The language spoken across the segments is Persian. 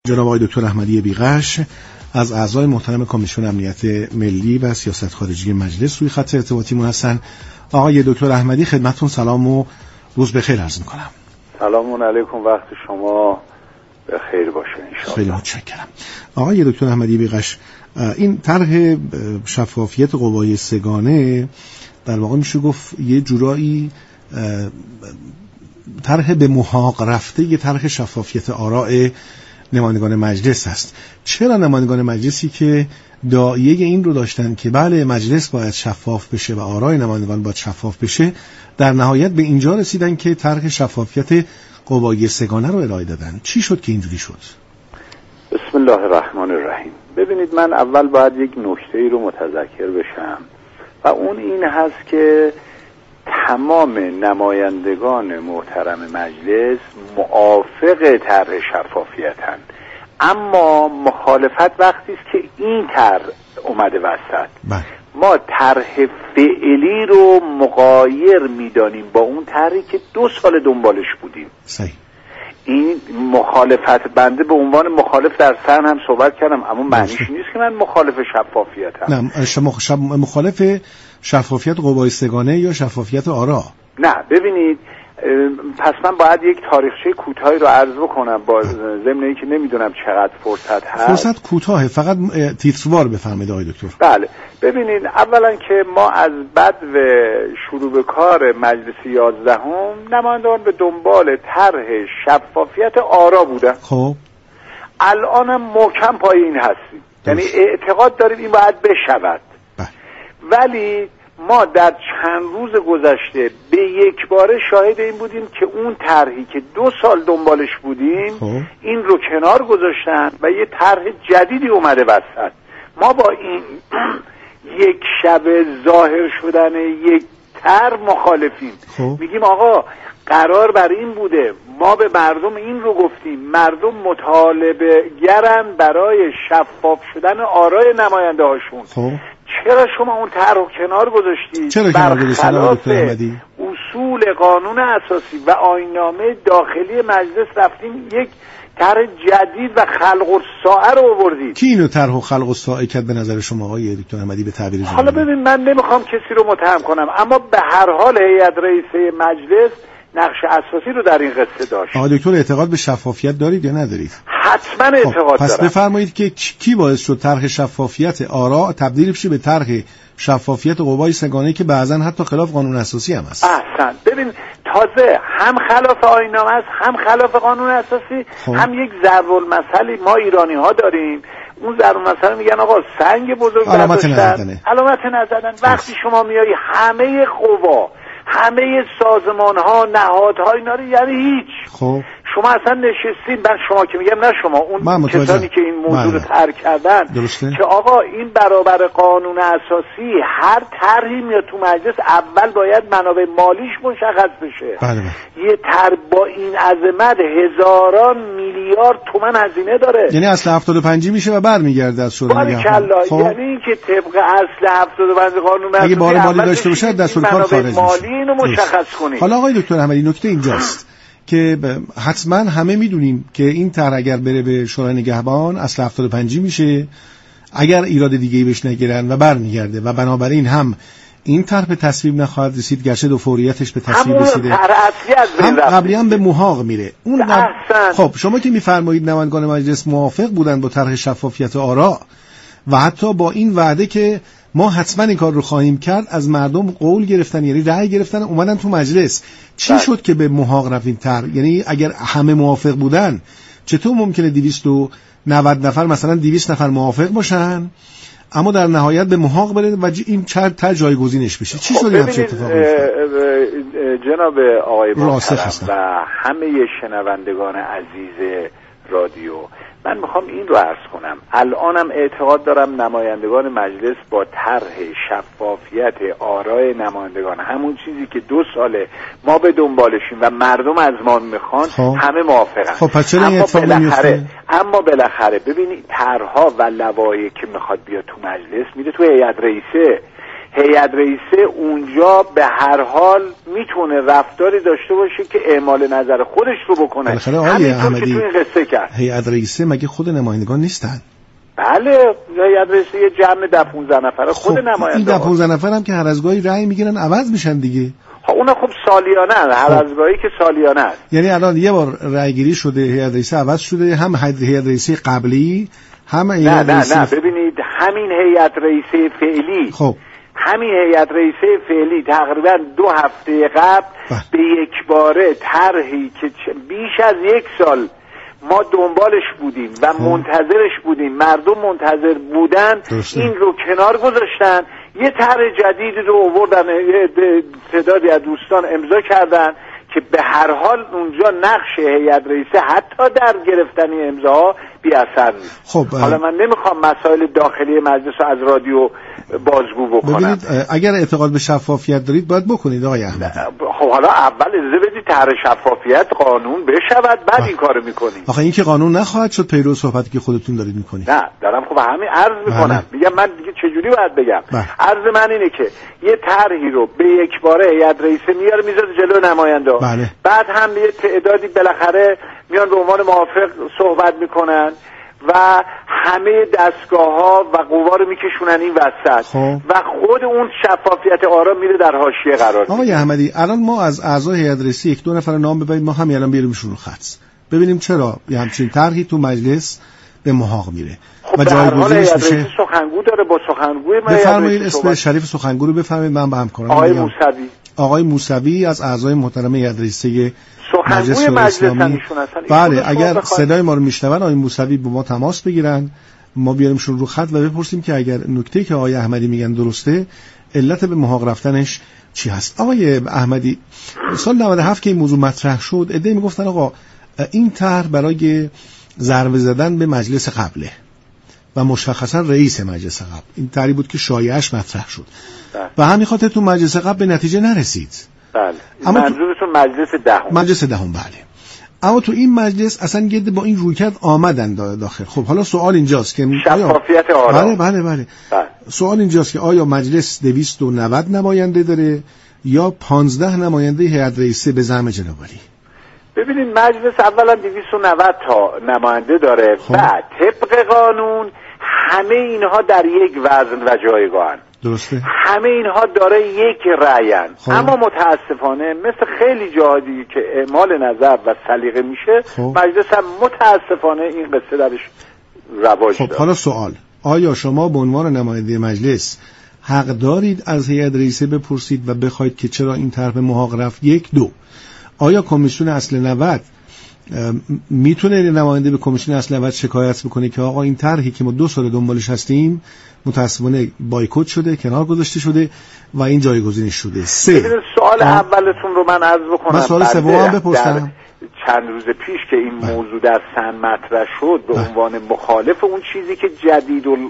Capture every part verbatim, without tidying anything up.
جناب آقای دکتر احمدی بیغش از اعضای محترم کمیسیون امنیت ملی و سیاست خارجی مجلس روی خط ارتباطیمون هستن. آقای دکتر احمدی خدمتتون سلام و روز بخیر عرض می‌کنم. سلام علیکم، وقت شما بخیر باشه ان شاء الله. خیلی متشکرم. آقای دکتر احمدی بیغش، این طرح شفافیت قوای سگانه در واقع میشه گفت یه جورایی طرح به محاق رفته یه طرح شفافیت آراء نمایندگان مجلس است. چرا نمایندگان مجلسی که داعیه این رو داشتن که بله مجلس باید شفاف بشه و آراء نمایندگان باید شفاف بشه، در نهایت به اینجا رسیدن که طرح شفافیت قوای سگانه رو ارائه دادن؟ چی شد که اینجوری شد؟ بسم الله الرحمن الرحیم. ببینید، من اول باید یک نکته‌ای رو متذکر بشم و اون این هست که تمام نمایندگان محترم مجلس موافق طرح شفافیتن، اما مخالفت وقتی است که این طرح اومده وسط. بله. ما طرح فعلی رو مغایر میدانیم با اون طرحی که دو سال دنبالش بودیم. صحیح. این مخالفت بنده به عنوان مخالف در سن هم صحبت کردم، اما معنیش نیست که من مخالف شفافیتم. نه، شما مخالف شفافیت قوای سگانه یا شفافیت آراء؟ نه، ببینید، پس من باید یک تاریخچه کوتاهی رو عرض بکنم با ضمن اینکه نمیدونم چقدر فرصت هست. فرصت کوتاهه، فقط تیتروار بفرمایید آقای دکتر. بله، ببینید، اولا که ما از بدو شروع به کار مجلس یازدهم نمایندگان به دنبال طرح شفافیت آراء بودن. خب الانم محکم پای این هستیم، یعنی اعتقاد داریم این باید بشود. بله. ولی ما در چند روز گذشته به یک باره شاهد این بودیم که اون طرحی که دو سال دنبالش بودیم خوب. این رو کنار گذاشتن و یه طرح جدیدی اومده وسط. ما با این یک شب ظاهر شدن یک طرح مخالفیم. خوب. میگیم آقا قرار بر این بوده، ما به مردم این رو گفتیم، مردم مطالبه گرن برای شفاف شدن آراء نماینده هاشون. خب چرا شما اون طرح رو کنار گذاشتید؟ چرا کنار گذاشتید آقای دکتر احمدی؟ اصول قانون اساسی و آیین‌نامه داخلی مجلس رفتیم یک طرح جدید و خلق الساعه رو آوردید. کی اینو طرح و خلق الساعه کرد به نظر شما آقای دکتر احمدی به تعبیر جمهوری؟ حالا ببین، من نمیخوام کسی رو متهم کنم، اما به هر حال هیئت رئیسه مجلس نقش اساسی رو در این قصه داشت. آقای دکتر اعتقاد به شفافیت دارید یا ندارید؟ حتما اعتقاد پس دارم. پس بفرمایید که کی باعث شد طرح شفافیت آراء تبدیل بشه به طرح شفافیت قوای سگانه که بعضا حتی خلاف قانون اساسی هم است؟ احسن. ببین، تازه هم خلاف آیین‌نامه است، هم خلاف قانون اساسی، خوب. هم یک ضرب المثلی ما ایرانی ها داریم. اون ضرب المثل میگن آقا سنگ بزرگ علامت برداشتن، نزدنه. علامت نزدن. وقتی شما میای همه قوا، همه سازمان ها، نهادها اینا رو، یعنی هیچ. خب شما اصلا نشستین، من شما که میگم نه شما، اون کسانی که این موضوع رو طرح کردن، درسته؟ که آقا این برابر قانون اساسی هر طرحی میاد تو مجلس اول باید منابع مالیش مشخص بشه. بله بله. یه طرح با این عظمت هزاران میلیارد تومان هزینه داره، یعنی اصل هفتاد و پنج میشه و برمیگرده از شورای نگهبان. خب یعنی اینکه طبق اصل هفتاد و پنج قانون اساسی اگه بار مالی داشته باشه دستور کار خارج میشه. مالی اینو مشخص کنید. حالا آقای دکتر احمدی نکته اینجاست که حتما همه میدونیم که این طرح اگر بره به شورای نگهبان اصل هفتاد و پنج میشه، اگر ایراد دیگه‌ای بهش نگیرن و برمیگرده و بنابراین هم این طرح به تصویب نخواهد رسید، گرچه دو فوریتش به تصویب رسیده، هم قبلی هم به محاق میره. اون قبل... خب شما که میفرمایید نمایندگان مجلس موافق بودن با طرح شفافیت آراء و حتی با این وعده که ما حتما این کار رو خواهیم کرد، از مردم قول گرفتن، یعنی رأی گرفتن، اومدن تو مجلس. چی بله. شد که به محاق رفت این طرح؟ یعنی اگر همه موافق بودن چطور ممکنه دویست و نود نفر مثلا دویست نفر موافق باشن اما در نهایت به محاق بره و این چند تا جایگزینش بشه؟ چی شد این اتفاق افتاد؟ جناب آقای محترم و همه شنوندگان عزیز رادیو، من میخوام این رو عرض کنم. الانم اعتقاد دارم نمایندگان مجلس با طرح شفافیت آراء نمایندگان، همون چیزی که دو ساله ما به دنبالشیم و مردم از ما میخوان، خب. همه موافقن. خب پس چرا این اتفاق نمیفته؟ اما بالاخره ببینید طرح‌ها و لوایحی که میخواد بیاد تو مجلس میره تو هیئت رئیسه. هیئت رئیسه اونجا به هر حال میتونه رفتاری داشته باشه که اعمال نظر خودش رو بکنه. همینطور که تو این قصه کرد. هیئت رئیسه مگه خود نمایندگان نیستن؟ بله، هیئت رئیسه یه جمع ده پانزده نفره خود خب نماینده. این ده پانزده نفر هم که هر از گاهی رأی میگیرن عوض میشن دیگه. خب اونا خب سالیانه هست، هر از گاهی که سالیانه است. یعنی الان یه بار رأی گیری شده، هیئت رئیسه عوض شده، هم هیئت رئیسه قبلی هم نه نه نه, نه ببینید همین هیئت رئیسه فعلی خب همین هیئت رئیسه فعلی تقریبا دو هفته قبل بله. به یک باره طرحی که بیش از یک سال ما دنبالش بودیم و خب. منتظرش بودیم، مردم منتظر بودن، درسته. این رو کنار گذاشتن، یه طرح جدیدی رو آوردن، تعدادی از دوستان امضا کردن که به هر حال اونجا نقش هیئت رئیسه حتی در گرفتن امضاها بی اثر نیست. خب حالا من نمیخوام مسائل داخلی مجلس رو از رادیو بازگو بکنم. ببینید اگر اعتقاد به شفافیت دارید باید بکنید آقای احمدی. خب حالا اول اجازه بدید طرح شفافیت قانون بشود، بعد این کارو میکنیم. آخه این که قانون نخواهد شد پیرو صحبتی که خودتون دارید میکنید. نه دارم خب همین عرض میکنم. میگم من دیگه چجوری باید بگم؟ بله. عرض من اینه که یه طرحی رو به یک باره هیئت رئیسه میاره میذاره جلو نماینده. بله. بعد هم یه تعدادی بالاخره میان به عنوان موافق صحبت میکنن و همه دستگاه‌ها و قوا رو میکشونن این وسط خب. و خود اون شفافیت آرا میره در حاشیه قرار میگیره. آقای احمدی الان ما از اعضای هیئت رئیسه یک دو نفر نام ببرید، ما همین الان بیاریمشون رو خط ببینیم چرا یه همچین طرحی تو مجلس به محاق میره. خب و جایگزینش میشه. سخنگو داره، با سخنگوی ما بفرمایید اسم شریف سخنگو رو بفرمایید، من با همکاران آقای موسوی. آقای موسوی از اعضای محترم هیئت رئیسه سخنگوی مجلس هستن. بله اگر صدای ما رو میشنون آقای موسوی با ما تماس بگیرن، ما بیاریمشون رو خط و بپرسیم که اگر نکته‌ای که آقای احمدی میگن درسته علت به محاق رفتنش چی هست. آقای احمدی سال نود و هفت که این موضوع مطرح شد عده‌ای میگفتن آقا این طرح برای ضربه زدن به مجلس قبله و مشخصا رئیس مجلس قبل، این طرحی بود که شایعش مطرح شد و همین خاطر تو مجلس قبل به نتیجه نرسید. بله. اما منظورتون مجلس دهم. مجلس دهم بله. اما تو این مجلس اصلا گرد با این رویکرد آمدن داخل. خب حالا سوال اینجاست که شفافیت آرا. بله بله بله. بله. سوال اینجاست که آیا مجلس دویست و نود نماینده داره یا پانزده نماینده هیئت رئیسه به زعم جناب عالی؟ ببینید مجلس اولا دویست و نود تا نماینده داره. خب. بعد طبق قانون همه اینها در یک وزن و جایگاهن. درسته. همه اینها داره یک رأیان. خب. اما متاسفانه مثل خیلی جاهای دیگه که اعمال نظر و سلیقه میشه خب. مجلس هم متاسفانه این قصه درش رواج خب. داره. حالا سوال، آیا شما به عنوان نماینده مجلس حق دارید از هیئت رئیسه بپرسید و بخواید که چرا این طرح به محاق رفت؟ یک دو آیا کمیسیون اصل نود میتونه نماینده به کمیسیون اصل نود شکایت بکنه که آقا این طرحی که ما دو سال دنبالش هستیم متاسفانه بایکوت شده، کنار گذاشته شده و این جایگزینش شده؟ سه سوال اولتون رو من عرض بکنم. من سوال سومم بپرسم. چند روز پیش که این بله. موضوع در سن مطرح شد به بله. عنوان مخالف اون چیزی که جدید و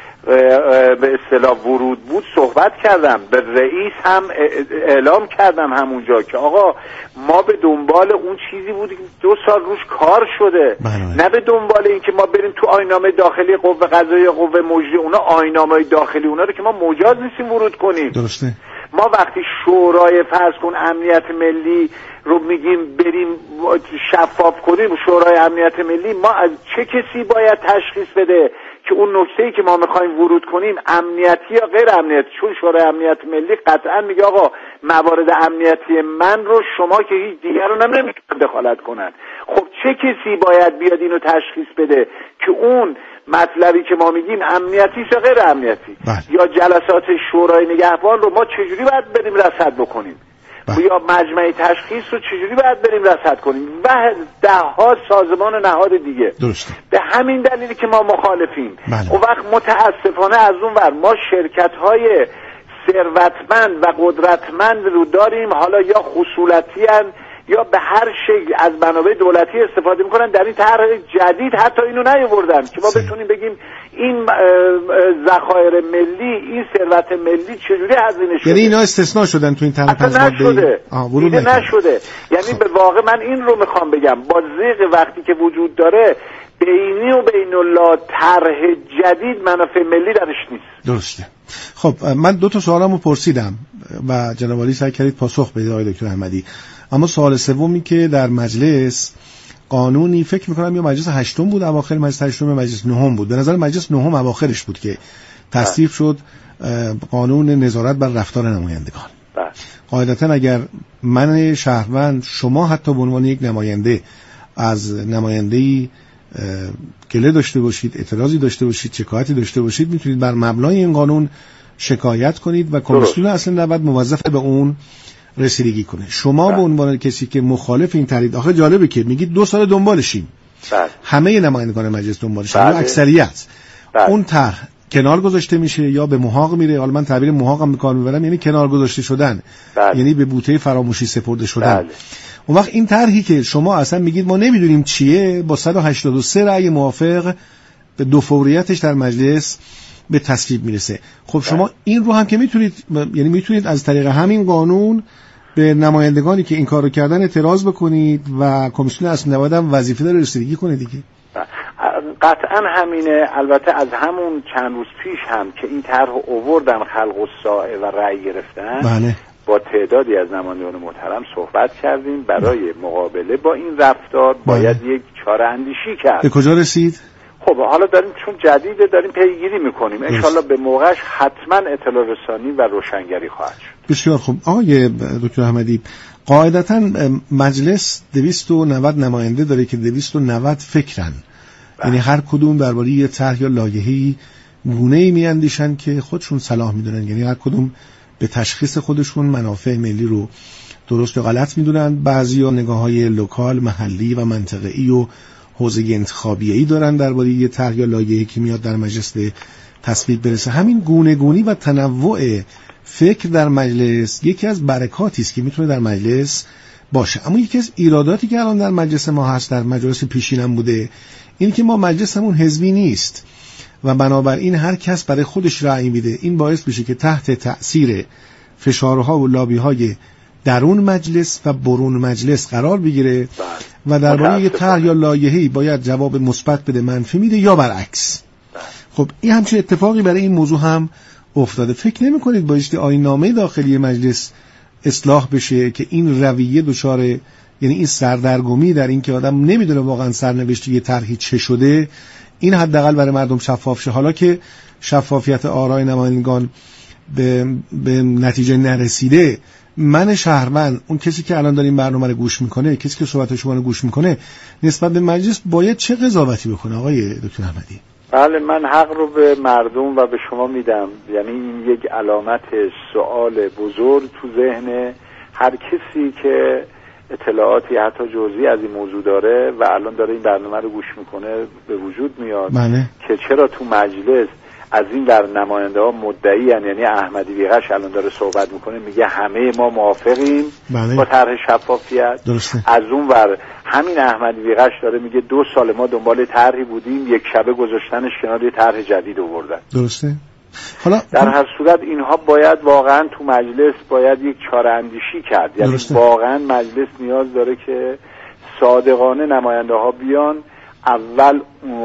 به اصطلاح ورود بود صحبت کردم، به رئیس هم اعلام کردم همونجا که آقا ما به دنبال اون چیزی بودیم دو سال روش کار شده بله. نه به دنبال این که ما بریم تو آیین‌نامه داخلی قوه قضاییه قوه مجریه، اونا آیین‌نامه داخلی اونا رو که ما مجاز نیستیم ورود کنیم. درسته. ما وقتی شورای فرض کن امنیت ملی رو میگیم بریم شفاف کنیم، شورای امنیت ملی ما از چه کسی باید تشخیص بده که اون نکته‌ای که ما می‌خوایم ورود کنیم امنیتی یا غیر امنیتی؟ چون شورای امنیت ملی قطعا میگه آقا موارد امنیتی من رو شما که هیچ دیگر رو نمی‌تونید دخالت کنن. خب چه کسی باید بیاد اینو تشخیص بده که اون مطلبی که ما میگیم امنیتی یا غیر امنیتی؟ بله. یا جلسات شورای نگهبان رو ما چجوری باید بریم رصد بکنیم؟ بله. یا مجمع تشخیص رو چجوری باید بریم رصد کنیم و ده ها سازمان و نهاد دیگه. درسته. به همین دلیلی که ما مخالفیم. بله. اون وقت متاسفانه از اون ور ما شرکت های ثروتمند و قدرتمند رو داریم، حالا یا خصولتی هن یا به هر شکل از منابع دولتی استفاده میکنن. در این طرح جدید حتی اینو نیاوردن که ما بتونیم بگیم این ذخایر ملی، این ثروت ملی چجوری هزینه شده. یعنی اینا استثناء شدن تو این طرح پس نشده. دیگه نشده. یعنی خب. به واقع من این رو میخوام بگم با ذیق وقتی که وجود داره بینی و بین الله طرح جدید منافع ملی درش نیست. درسته. خب من دو تا سوالمو پرسیدم و جناب عالی سعی کردید پاسخ بدید آقای دکتر احمدی، اما سوال سومی که در مجلس قانونی فکر میکنم یا مجلس هشتم بود، اواخر مجلس هشتم یا مجلس نهم بود، به نظر مجلس نهم اواخرش بود که تصویب شد قانون نظارت بر رفتار نمایندگان. قاعدتا اگر من شهروند، شما حتی به عنوان یک نماینده از نماینده‌ای گله داشته باشید، اعتراضی داشته باشید، شکایتی داشته باشید، میتونید بر مبنای این قانون شکایت کنید و کمیسیون اصلا نباید موظف به اون رسیدگی کنه. شما به عنوان کسی که مخالف این طرح، آخه جالبه که میگید دو سال دنبالشیم، همه نمایندگان مجلس دنبالشن، اکثریت، اون طرح کنار گذاشته میشه یا به محاق میره. حالا من تعبیر محاق هم به کار میبرم، یعنی کنار گذاشته شدن، بله. یعنی به بوته فراموشی سپرده شدن. بله. اون وقت این طرحی که شما اصلا میگید ما نمیدونیم چیه، با صد و هشتاد و سه رأی موافق به دو فوریتش در مجلس به تصویب میرسه. خب شما بله. این رو هم که میتونید، یعنی میتونید از طریق همین قانون به نمایندگانی که این کارو کردن اعتراض بکنید و کمیسیون اصل نباید هم وظیفه داره رسیدگی کنه دیگه. قطعا همینه. البته از همون چند روز پیش هم که این طرح اووردن خلق الساعه و رأی گرفتن، بله. با تعدادی از نمایندگان محترم صحبت کردیم برای بله. مقابله با این رفتار باید بله. یک چاره اندیشی کرد. به کجا رسید؟ خب حالا داریم چون جدیده داریم پیگیری میکنیم، انشالله به موقعش حتما اطلاع رسانی و روشنگری خواهد شد. بسیار خوب. آقای دکتر احمدی، قاعدتا مجلس دویست و نود نماینده داره که دویست و نود فکرن، یعنی هر کدوم درباره یه طرح یا لایحه‌ای گونه‌ای میاندیشن که خودشون صلاح میدونن، یعنی هر کدوم به تشخیص خودشون منافع ملی رو درست و غلط میدونن. بعضیا نگاه‌های لوکال، محلی و منطقه‌ای و حوزه انتخابیه‌ای دارن درباره یه طرح یا لایحه‌ای که میاد در مجلس به تصویب برسه. همین گونه‌گونی و تنوع فکر در مجلس یکی از برکاتی است که میتونه در مجلس باشه. اما یکی از ایراداتی که الان در مجلس ما هست، در مجلس پیشینم بوده، این که ما مجلسمون حزبی نیست و بنابراین هر کس برای خودش رأی میده. این باعث میشه که تحت تأثیر فشارها و لابی‌های درون مجلس و برون مجلس قرار بگیره و درباره یه طرح یا لایحه‌ای باید جواب مثبت بده، منفی میده یا برعکس. خب این همچین اتفاقی برای این موضوع هم افتاده. فکر نمی‌کنید بایستی آیین‌نامه داخلی مجلس اصلاح بشه که این رویه دچار، یعنی این سردرگمی در این که آدم نمیدونه واقعا سرنوشت یه طرحی چه شده، این حداقل برای مردم شفاف شه. حالا که شفافیت آرای نمایندگان به, به نتیجه نرسیده، من شهروند، اون کسی که الان داره این برنامه رو گوش میکنه، کسی که صحبت شما رو گوش میکنه، نسبت به مجلس باید چه قضاوتی بکنه آقای دکتر احمدی؟ بله، من حق رو به مردم و به شما میدم. یعنی این یک علامت سوال بزرگ تو ذهن هر کسی که اطلاعاتی حتی جزئی از این موضوع داره و الان داره این برنامه رو گوش میکنه به وجود میاد. بله. که چرا تو مجلس از این در نماینده ها مدعی هن، یعنی احمدی بیغش الان داره صحبت میکنه میگه همه ما موافقیم بله. با طرح شفافیت. درسته. از اون ور همین احمدی بیغش داره میگه دو سال ما دنبال طرحی بودیم، یک شبه گذاشتنش کنار یه طرح جدید آوردن. درسته. حالا در هر صورت اینها باید واقعا تو مجلس باید یک چاره اندیشی کرد. یعنی درسته. واقعا مجلس نیاز داره که صادقانه نماینده ها بیان اول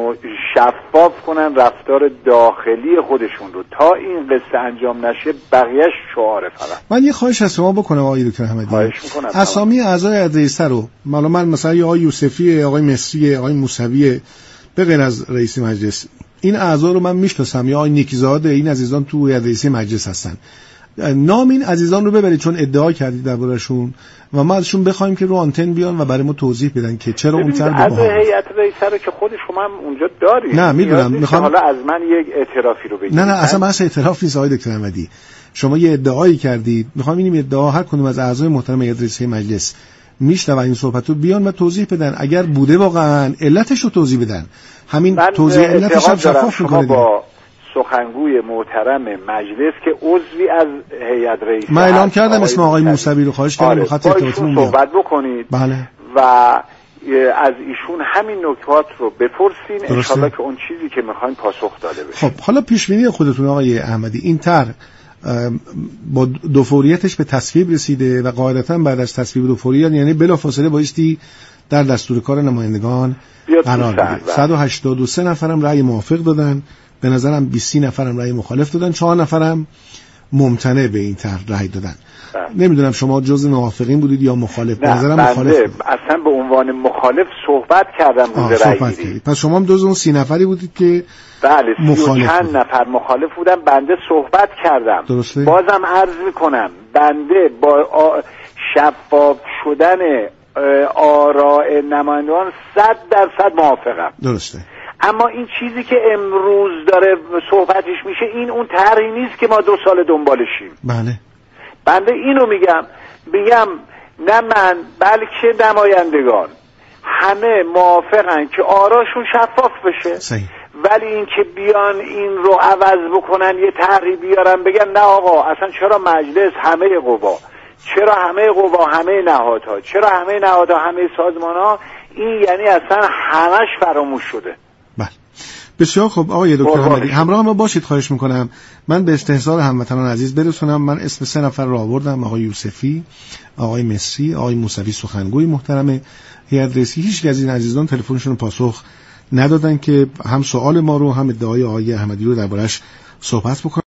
شفاف کنن رفتار داخلی خودشون رو تا این قصه انجام نشه بقیهش شعاره فقط. من یه خواهش از شما بکنم آقای دکتر احمدی. خواهش میکنم. اسامی اعضای ادریسه رو مالا من مثلا آقای یوسفی، آقای مصری، آقای موسوی، به غیر از رئیس مجلس این اعضا رو من میشناسم، یا آقای نیکزاده، این عزیزان تو رئیس مجلس هستن. نام این عزیزان رو ببرید چون ادعا کردید دربارشون و ما ازشون بخوایم که رو آنتن بیان و برای ما توضیح بدن که چرا اون طرح از هیئت رئیسه رو که خود شما هم اونجا دارید. نه میدونم، میخوام حالا از من یک اعترافی رو بگید. نه نه اصلا من اعتراف نیست آقای دکتر احمدی، شما یه ادعایی کردید، میخوام این ادعا هر کدوم از اعضای محترم هیئت رئیسه مجلس میشنون این صحبتو بیان و توضیح بدن، اگر بوده واقعا علتش رو توضیح بدن. همین توضیح علتش هم شفاف میکنه. با سخنگوی محترم مجلس که عضوی از هیئت رئیسه، من اعلام کردم اسم آقای موسوی رو، خواهش کردم خط ارتباطمون بیاد صحبت بکنید. بله. و از ایشون همین نکات رو بپرسین، ان شاءالله که اون چیزی که میخواین پاسخ داده بشه. خب حالا پیشبینی خودتون آقای احمدی، این طرح با دو فوریتش به تصویب رسیده و قاعدتاً بعد از تصویب دو فوریت یعنی بلافاصله بایستی در دستور کار نمایندگان قرار بگیره. صد و هشتاد و سه نفرم رأی موافق دادن، به نظرم بیست نفرم رأی مخالف دادن، چهار نفرم ممتنع به این طرح رأی دادن. بله. نمیدونم شما جزء موافقین بودید یا مخالف؟ به نظرم مخالف بود. اصلا به عنوان مخالف صحبت کردم روز رأی گیری. پس شما هم جزء اون سی نفری بودید که بله سی چند نفر مخالف بودن. بنده صحبت کردم. درسته؟ بازم عرض میکنم بنده با شفاف شدن آراء نمایندگان صد درصد موافقم. درسته. اما این چیزی که امروز داره صحبتش میشه این اون طرحی نیست که ما دو سال دنبالشیم. بله. بنده اینو میگم میگم نه من بلکه نمایندگان همه موافقن که آراشون شفاف بشه. صحیح. ولی این که بیان این رو عوض بکنن یه طرحی بیارن بگن نه آقا اصلا چرا مجلس همه قوا، چرا همه قوا همه نهادها، چرا همه نهادها همه سازمانها، این یعنی اصلا همش فراموش شده. بله بسیار خب آقای دکتر حمدی همراه ما باشید خواهش میکنم. من به استحضار هموطنان عزیز برسونم. من اسم سه نفر رو آوردم، آقای یوسفی، آقای مصری، آقای موسوی سخنگوی محترم هیئت رئیسی. هیچ از این عزیزان تلفنشون رو پاسخ ندادن که هم سوال ما رو هم ادعای آقای احمدی رو دربارش صحبت بکنن.